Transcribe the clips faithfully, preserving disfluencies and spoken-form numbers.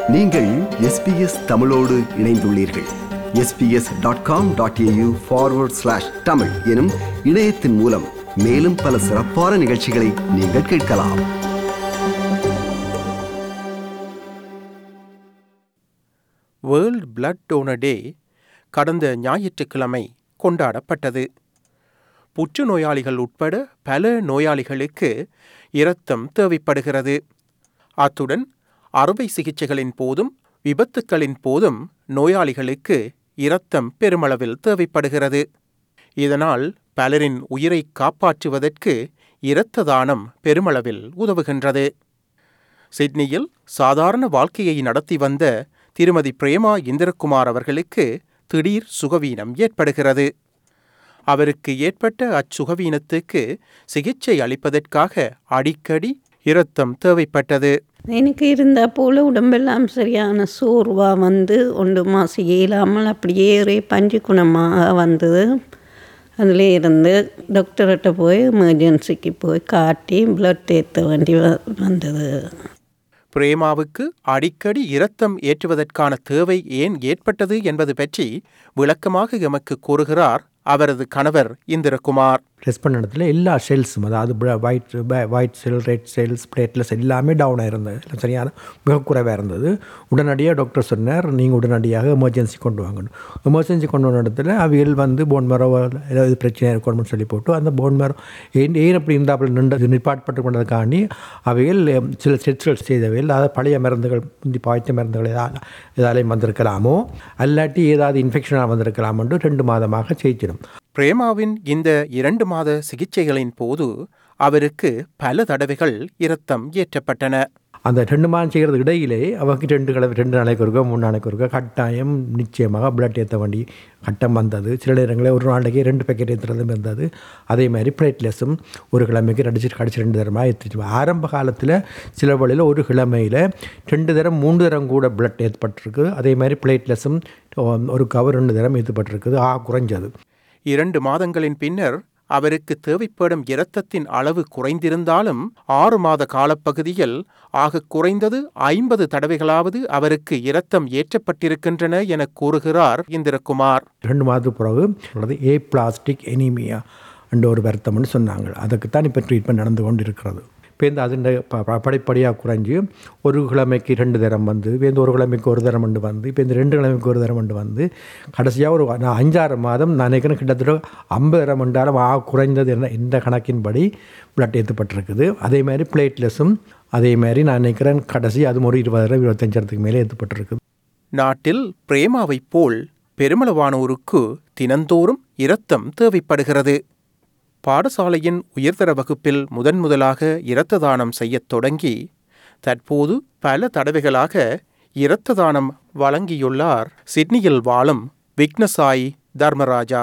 நீங்கள் எஸ்பிஎஸ் தமிழோடு இணைந்துள்ளீர்கள். SBS dot com dot AU forward slash Tamil எனும் இணையத்தின் மூலம் மேலும் பல சிறப்பான நிகழ்ச்சிகளை நீங்கள் கேட்கலாம். வேர்ல்ட் பிளட் டோனர் டே கடந்த ஞாயிற்றுக்கிழமை கொண்டாடப்பட்டது. புற்றுநோயாளிகள் உட்பட பல நோயாளிகளுக்கு இரத்தம் தேவைப்படுகிறது. அத்துடன் அறுவை சிகிச்சைகளின் போதும் விபத்துக்களின் போதும் நோயாளிகளுக்கு இரத்தம் பெருமளவில் தேவைப்படுகிறது. இதனால் பலரின் உயிரை காப்பாற்றுவதற்கு இரத்த தானம் பெருமளவில் உதவுகின்றது. சிட்னியில் சாதாரண வாழ்க்கையை நடத்தி வந்த திருமதி பிரேமா இந்திரகுமார் அவர்களுக்கு திடீர் சுகவீனம் ஏற்படுகிறது. அவருக்கு ஏற்பட்ட அச்சுகவீனத்துக்கு சிகிச்சை அளிப்பதற்காக அடிக்கடி இரத்தம் தேவைப்பட்டது. எனக்கு இருந்த போல் உடம்பெல்லாம் சரியான சோர்வாக வந்து ஒன்று மாதம் இயலாமல் அப்படியே ஒரே பஞ்சு குணமாக வந்தது. அதில் இருந்து டாக்டர்கிட்ட போய் எமர்ஜென்சிக்கு போய் காட்டி பிளட் ஏற்ற வேண்டி வந்தது. பிரேமாவுக்கு அடிக்கடி இரத்தம் ஏற்றுவதற்கான தேவை ஏன் ஏற்பட்டது என்பது பற்றி விளக்கமாக எமக்கு கூறுகிறார் அவரது கணவர் இந்திரகுமார். டெஸ்ட் பண்ண இடத்துல எல்லா செல்ஸும், அதாவது white white cell, red cells, platelets எல்லாமே டவுனாக இருந்தது, இல்லை சரியான மிக குறைவாக இருந்தது. உடனடியாக டாக்டர் சொன்னார், நீங்கள் உடனடியாக எமர்ஜென்சி கொண்டு வாங்கணும். எமர்ஜென்சி கொண்டு வந்த இடத்துல அவியல் வந்து போன் மரம் ஏதாவது பிரச்சனை இருக்கணும்னு சொல்லி போட்டு அந்த போன் மரம் ஏன் ஏன் அப்படி இருந்தால் நின்று நிற்பாட்பட்டு கொண்டதுக்காண்டி அவையில் சில செட்கள் செய்தவையில் அதாவது பழைய மருந்துகள், முந்தி பாய்ச்ச மருந்துகள் ஏதாவது ஏதாலையும் வந்திருக்கலாமோ அல்லாட்டி ஏதாவது இன்ஃபெக்ஷனாக வந்திருக்கலாமோ ரெண்டு மாதமாக செய்யணும். பிரேமாவின் இந்த இரண்டு மாத சிகிச்சைகளின் போது அவருக்கு பல தடவைகள் இரத்தம் ஏற்றப்பட்டன. அந்த ரெண்டு மாதம் செய்கிறது இடையிலே அவருக்கு ரெண்டு கிழமை ரெண்டு நாளைக்கு ஒருக்கா மூணு நாளைக்கு ஒருக்கா கட்டாயம் நிச்சயமாக பிளட் ஏற்ற வேண்டி கட்டம் வந்தது. சில நேரங்களில் ஒரு நாளைக்கு ரெண்டு பேக்கெட் ஏற்றுறதும் இருந்தது. அதே மாதிரி பிளேட்லெஸ்ஸும் ஒரு கிழமைக்கு அடிச்சு கடிச்சு ரெண்டு தரமாக ஏற்றிச்சு. ஆரம்ப காலத்தில் சில வழியில் ஒரு கிழமையில் ரெண்டு தரம் மூன்று தரம் கூட பிளட் ஏற்பட்டிருக்கு. அதே மாதிரி பிளேட்லெஸ்ஸும் ஒரு கவர் ரெண்டு தரம் ஏற்றப்பட்டிருக்குது. ஆ குறைஞ்சது. இரண்டு மாதங்களின் பின்னர் அவருக்கு தேவைப்படும் இரத்தத்தின் அளவு குறைந்திருந்தாலும் ஆறு மாத காலப்பகுதியில் ஆக குறைந்தது ஐம்பது தடவைகளாவது அவருக்கு இரத்தம் ஏற்றப்பட்டிருக்கின்றன என கூறுகிறார் இந்திரகுமார். ரெண்டு மாதத்துக்கு பிறகு ஏ பிளாஸ்டிக் எனிமியா என்ற ஒரு வருத்தம்னு சொன்னாங்க. அதுக்குத்தான் இப்போ ட்ரீட்மெண்ட் நடந்து கொண்டு இருக்கிறது. இப்போ இந்த அதுண்ட ப படிப்படியாக குறைஞ்சி ஒரு கிழமைக்கு ரெண்டு தரம் வந்து, இப்போ இந்த ஒரு கிழமைக்கு ஒரு தரம் ரெண்டு வந்து, இப்போ இந்த ரெண்டு கிழமைக்கு ஒரு தரம் ரெண்டு வந்து கடைசியாக ஒரு நான் அஞ்சாறு மாதம் நான் நினைக்கிறேன் கிட்டத்தட்ட ஐம்பது தரம் ரெண்டாலும் ஆ குறைந்தது என்ன இந்த கணக்கின்படி பிளட் ஏற்றப்பட்டிருக்குது. அதே மாதிரி பிளேட்லெஸ்ஸும் அதே மாதிரி நான் நினைக்கிறேன் கடைசி அது ஒரு இருபதாயிரம் இருபத்தஞ்சாயிரத்துக்கு மேலே ஏற்றப்பட்டிருக்குது. நாட்டில் பிரேமாவைப் போல் பெருமளவானோருக்கு தினந்தோறும் இரத்தம் தேவைப்படுகிறது. பாடசாலையின் உயர்தர வகுப்பில் முதன் முதலாக இரத்த தானம் செய்யத் தொடங்கி தற்போது பல தடவைகளாக இரத்த தானம் வழங்கியுள்ளார் சிட்னியில் வாழும் விக்னசாய் தர்மராஜா.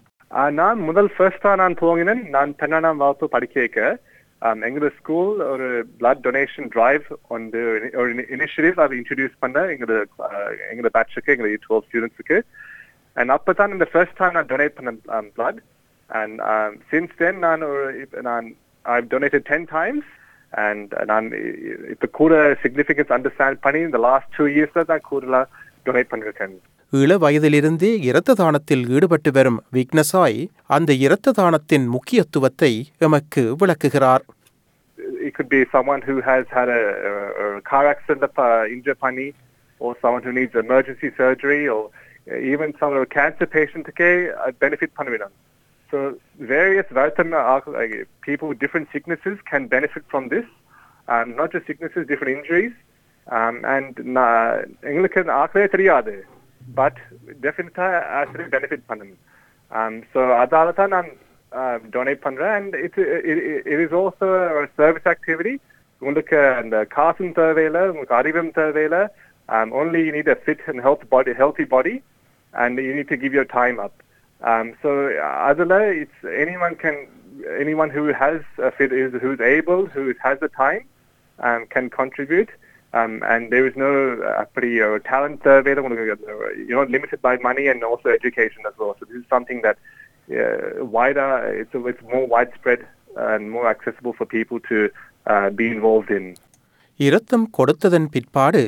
நான் முதல் ஃபர்ஸ்டா நான் துவங்கினேன். நான் பன்னெண்டாம் வகுப்பு படிக்க வைக்க எங்களோட ஸ்கூல் ஒரு பிளட் டொனேஷன் டிரைவ் வந்து ஒரு இனிஷியேட்டிவ் அதை இன்ட்ரடியூஸ் பண்ண எங்களோட எங்களோட பேட்சுக்கு எங்களோட டுவெல்த் ஸ்டூடெண்ட்ஸுக்கு. அண்ட் அப்போ தான் இந்த ஃபர்ஸ்ட் டைம் நான் டொனேட் பண்ண blood. And um, since then, நான் நான் I've donated ten times, and நான் இப்போ கூட significance understand பண்ணி இந்த last two years தான் கூட donate பண்ணிருக்கேன். இள வயதிலிருந்தே இரத்த தானத்தில் ஈடுபட்டு வரும் விக்னசாய் அந்த இரத்த தானத்தின் முக்கியத்துவத்தை எமக்கு விளக்குகிறார். It could be someone who has had a, a car accident, uh, injury பண்ணி, or someone who needs emergency surgery, or even some of a cancer patient ke benefit பண்ணுவேன். So various like, people with different sicknesses can benefit from this. Um, not just sicknesses, different injuries. Um, and எங்களுக்கு ஆக்கவே தெரியாது, but definitely actually benefit பண்ணும். Um, so அதால தான் நான் donate பண்றேன். And it, it, it is also a service activity. உங்களுக்கு அந்த காசும் தேவையில்லை, உங்களுக்கு அறிவும் தேவையில்லை. Um, only you need a fit and healthy body, healthy body, and you need to give your time up. Um, so adala it's anyone can anyone who has a fit is who's able who has the time um, can contribute, um, and there is no uh, pretty uh, talent survey. You're not limited by money and also education as well. So this is something that uh, wider it's it's more widespread and more accessible for people to uh, be involved in. இரத்தம் கொடுத்ததன் பிற்பாடு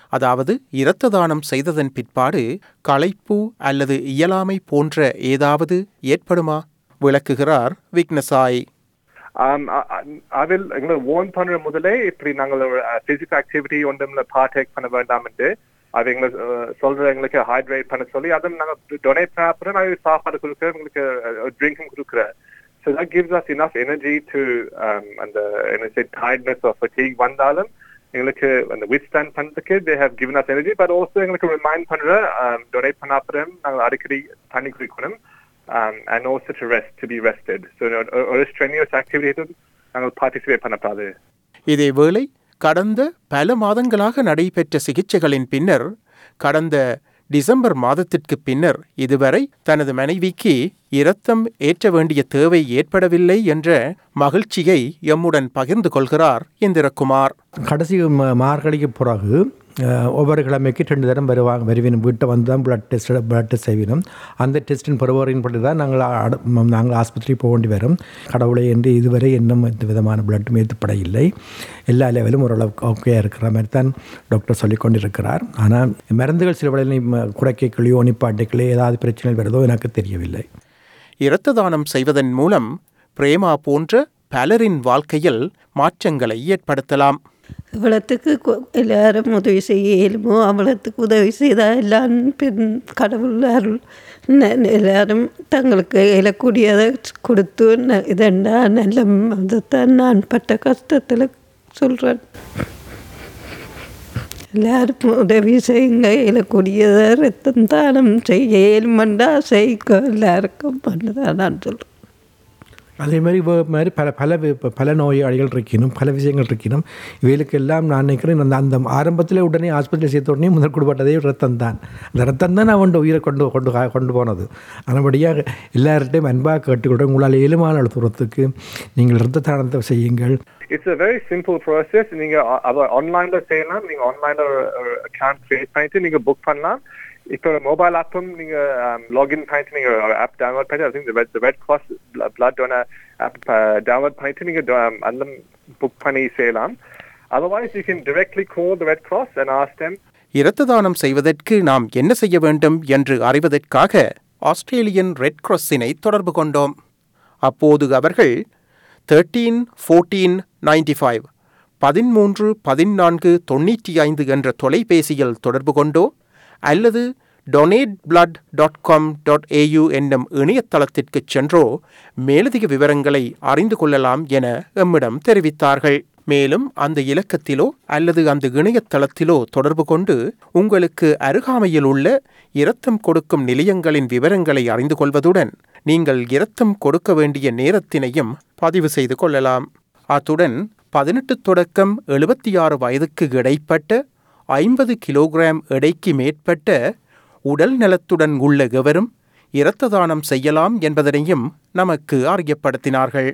அதாவது இரத்த தானம் செய்ததன் பிற்பாடு களைப்பு அல்லது இயலாமை போன்ற ஏதாவது ஏற்படுமா? விளக்குகிறார் விக்னசாய். Um, அதில் எங்களை warn பண்ற முதலே இப்படி நாங்கள் பிசிக்கல் ஆக்டிவிட்டி ஒன்றும் பார்ட்டேக் பண்ண வேண்டாம் என்று அது எங்களை சொல்ற எங்களுக்கு ஹைட்ரேட் பண்ண சொல்லி அதுவும் நாங்கள் டொனேட் பண்ண அப்புறம் நாங்கள் சாப்பாடு கொடுக்குற எங்களுக்கு ட்ரிங்கும் கொடுக்குறேன். So that gives us enough energy to um, and the say tiredness or fatigue வந்தாலும் எங்களுக்கு அந்த withstand பண்றதுக்கு they have given us energy, but also எங்களுக்கு remind பண்ற டொனேட் பண்ண அப்புறம் நாங்கள் அடிக்கடி தண்ணி குடிக்கணும். Um, and also to rest, to be rested. So, ஒரு strenuous activity நாங்கள் participate பண்ணக்கூடாது. இதேவேளை கடந்த பல மாதங்களாக நடைபெற்ற சிகிச்சைகளின் பின்னர் கடந்த டிசம்பர் மாதத்திற்கு பின்னர் இதுவரை தனது மனைவிக்கு இரத்தம் ஏற்ற வேண்டிய தேவை ஏற்படவில்லை என்ற மகிழ்ச்சியை எம்முடன் பகிர்ந்து கொள்கிறார் இந்திரகுமார். கடைசி மார்கழிக்கு பிறகு ஒவ்வொரு கிழமைக்கு ரெண்டு தரம் வருவாங்க வருவினும் வீட்டை வந்து தான் பிளட் டெஸ்ட் பிளட் டெஸ்ட் செய்வினோம். அந்த டெஸ்ட்டின் பருவரின் படி தான் நாங்கள் நாங்கள் ஆஸ்பத்திரி போக வேண்டி வரும். கடவுளை என்று இதுவரை இன்னும் எந்த விதமான பிளட்டும் ஏற்றுப்பட இல்லை. எல்லா லெவலும் ஓரளவுக்கு ஓகே இருக்கிற மாதிரி தான் டாக்டர் சொல்லி கொண்டிருக்கிறார். ஆனால் மருந்துகள் சில வேளையில் குறைக்கலையோ நிப்பாட்டைகளோ ஏதாவது பிரச்சனை வருதோ எனக்கு தெரியவில்லை. இரத்த தானம் செய்வதன் மூலம் பிரேமா போன்ற பலரின் வாழ்க்கையில் மாற்றங்களை ஏற்படுத்தலாம். இவ்வளத்துக்கு எல்லாரும் உதவி செய்ய இயலுமோ அவ்வளத்துக்கு உதவி செய்தால் எல்லாம் பின் கடவுள் அருள் எல்லாரும் தங்களுக்கு இயலக்கூடியதை கொடுத்து இதெண்டா நல்ல அதைத்தான் நான் பட்ட கஷ்டத்தில் சொல்கிறேன். எல்லாரும் உதவி செய்யுங்க, இயலக்கூடியதை ரத்தம் தானம் செய்ய இயலுமண்டா செய்க எல்லாருக்கும் பண்ணுதான் நான் சொல்கிறேன். அதே மாதிரி மாதிரி பல பல பல நோயாளிகள் இருக்கணும், பல விஷயங்கள் இருக்கணும். இவைகளுக்கு எல்லாம் நான் நினைக்கிறேன் அந்த அந்த ஆரம்பத்தில் உடனே ஆஸ்பத்திரியில் சேர்த்த உடனே முதல் கொடுப்பட்டதே ரத்தம் தான். அந்த ரத்தம் தான் அவன் உயிரை கொண்டு கொண்டு கொண்டு போனது. அதன்படியாக எல்லார்ட்டையும் அன்பாக கேட்டுக்கொண்டு உங்களால் ஏழுமான தூரத்துக்கு நீங்கள் ரத்த தானத்தை செய்யுங்கள். It's a very simple process. நீங்க ஆன்லைன்ல செய்யலாம். நீங்க ஆன்லைன்ல ஒரு அக்கவுண்ட் கிரியேட் பண்ணிட்டு நீங்க புக் பண்ணலாம். இப்போ மொபைல் ஆப்பும் நீங்க லாகின் பண்ணிட்டு நீங்க ஆப் டவுன்லோட் பண்ணிட்டு I think the Red, the Red Cross blood donor app download பண்ணிட்டு நீங்க அந்த புக் பண்ணி செய்யலாம். Otherwise you can directly call the Red Cross and ask them. இரத்த தானம் செய்வதற்கு நாம் என்ன செய்ய வேண்டும் என்று அறிவதற்காக ஆஸ்திரேலியன் ரெட் கிராஸினை தொடர்பு கொண்டோம். அப்போது அவர்கள் தேர்ட்டீன் ஃபோர்டீன் நைன்டி ஃபைவ் பதிமூன்று பதினான்கு தொண்ணூற்றி ஐந்து என்ற தொலைபேசியில் தொடர்பு கொண்டோ அல்லது donate blood dot com dot AU என்னும் இணையதளத்திற்கு சென்றோ மேலதிக விவரங்களை அறிந்து கொள்ளலாம் என எம்மிடம் தெரிவித்தார்கள். மேலும் அந்த இலக்கத்திலோ அல்லது அந்த இணையதளத்திலோ தொடர்பு கொண்டு உங்களுக்கு அருகாமையில் உள்ள இரத்தம் கொடுக்கும் நிலையங்களின் விவரங்களை அறிந்து கொள்வதுடன் நீங்கள் இரத்தம் கொடுக்க வேண்டிய நேரத்தினையும் பதிவு செய்து கொள்ளலாம். அத்துடன் பதினெட்டு தொடக்கம் எழுபத்தி ஆறு வயதுக்கு இடைப்பட்ட ஐம்பது கிலோகிராம் எடைக்கு மேற்பட்ட உடல் நலத்துடன் உள்ள எவரும் இரத்த தானம் செய்யலாம் என்பதனையும் நமக்கு அறியப்படுத்தினார்கள்.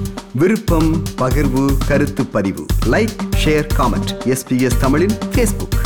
விருப்பம், பகிர்வு, கருத்து பதிவு, லைக், ஷேர், காமெண்ட். எஸ்பிஎஸ் தமிழின் ஃபேஸ்புக்.